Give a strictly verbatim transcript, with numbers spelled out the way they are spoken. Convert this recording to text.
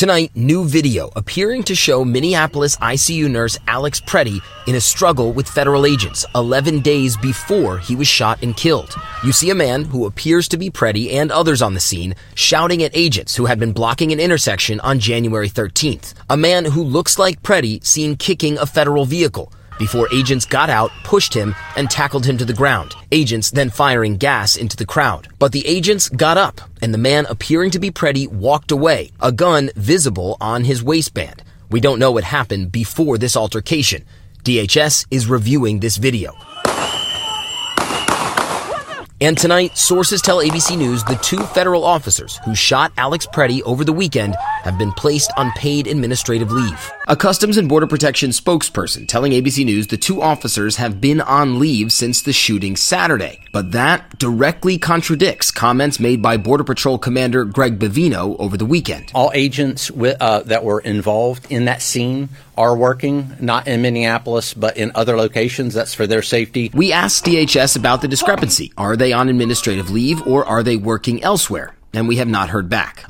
Tonight, new video appearing to show Minneapolis I C U nurse Alex Preddy in a struggle with federal agents eleven days before he was shot and killed. You see a man who appears to be Preddy and others on the scene shouting at agents who had been blocking an intersection on January thirteenth. A man who looks like Preddy seen kicking a federal vehicle before agents got out, pushed him, and tackled him to the ground. Agents then firing gas into the crowd. But the agents got up, and the man appearing to be Preddy walked away, a gun visible on his waistband. We don't know what happened before this altercation. D H S is reviewing this video. And tonight, sources tell A B C News the two federal officers who shot Alex Preddy over the weekend have been placed on paid administrative leave. A Customs and Border Protection spokesperson telling A B C News the two officers have been on leave since the shooting Saturday. But that directly contradicts comments made by Border Patrol Commander Greg Bavino over the weekend. All agents with, uh, that were involved in that scene are working, not in Minneapolis, but in other locations. That's for their safety. We asked D H S about the discrepancy. Are they on administrative leave or are they working elsewhere? And we have not heard back.